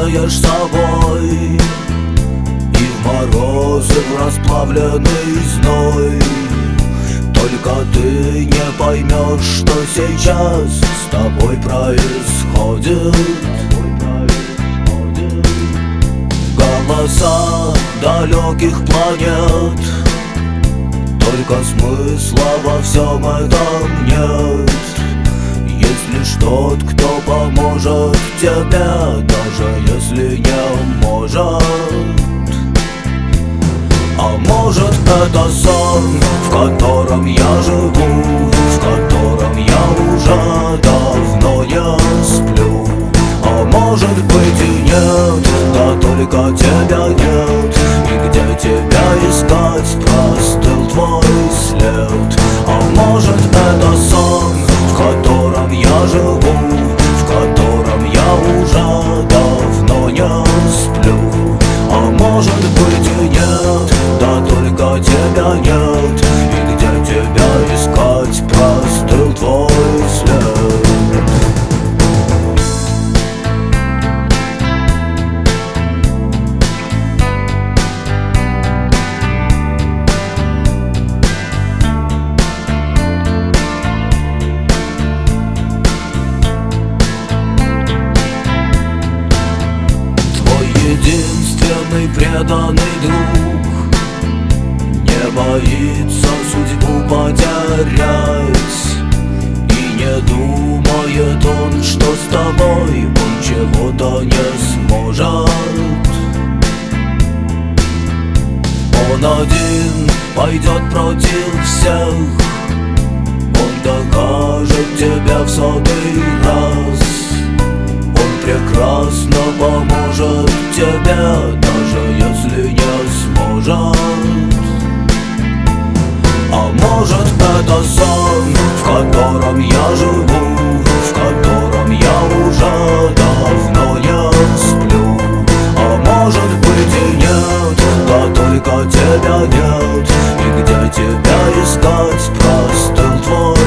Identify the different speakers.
Speaker 1: делаешь собой, и в морозы, в расплавленный зной. Только ты не поймешь, что сейчас с тобой происходит. Голоса далеких планет, только смысла во всем этом нет. Есть лишь тот, кто поможет тебе, даже если не может. А может, это сон, в котором я живу, в котором я уже давно не сплю. А может быть и нет, да только тебя нет. И где тебя искать, простыл твой след. А может, это сон, в котором я живу, в котором я уже давно не сплю. А может быть и нет, да только тебя нет. И где тебя искать, простыл твой след. Единственный преданный друг не боится судьбу потерять. И не думает он, что с тобой он чего-то не сможет. Он один пойдет против всех, он докажет тебе в 100-й раз. Прекрасно поможет тебе, даже если не сможет. А может, это сон, в котором я живу, в котором я уже давно не сплю. А может быть и нет, да только тебя нет. И где тебя искать, простыл твой